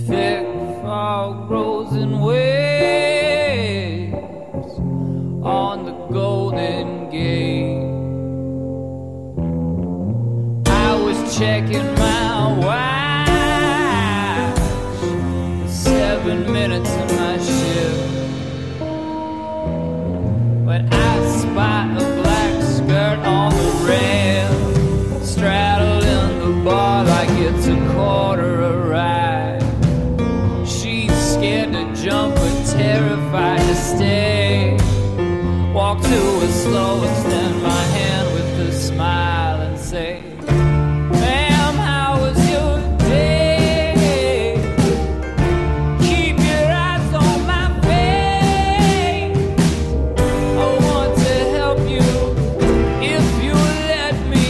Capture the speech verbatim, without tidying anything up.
Thick fog rolls in waves on the Golden Gate. I was checking my watch, seven minutes in my shift, when I spot a black skirt on the rail, straddling the bar like it's a quarter a ride. She's scared to jump but terrified to stay. Walk to her slow, extend my hand with a smile and say, ma'am, how was your day? Keep your eyes on my face. I want to help you if you let me.